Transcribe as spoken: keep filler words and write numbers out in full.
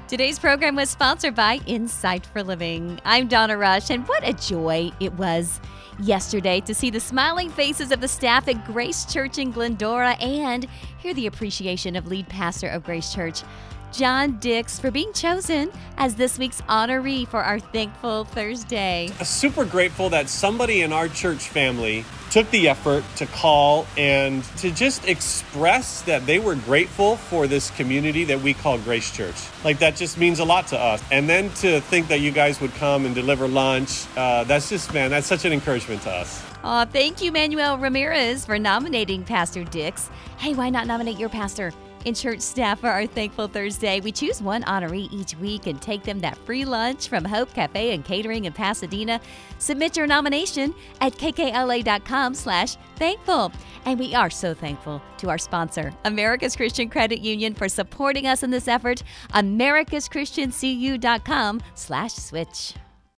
Today's program was sponsored by Insight for Living. I'm Donna Rush, and what a joy it was yesterday to see the smiling faces of the staff at Grace Church in Glendora and hear the appreciation of lead pastor of Grace Church, John Dix, for being chosen as this week's honoree for our Thankful Thursday. Super grateful that somebody in our church family took the effort to call and to just express that they were grateful for this community that we call Grace Church. Like, that just means a lot to us. And then to think that you guys would come and deliver lunch, uh, that's just, man, that's such an encouragement to us. Aw, thank you, Manuel Ramirez, for nominating Pastor Dix. Hey, why not nominate your pastor and church staff for our Thankful Thursday? We choose one honoree each week and take them that free lunch from Hope Cafe and Catering in Pasadena. Submit your nomination at kkla.com slash thankful. And we are so thankful to our sponsor, America's Christian Credit Union, for supporting us in this effort. americaschristiancu.com slash switch.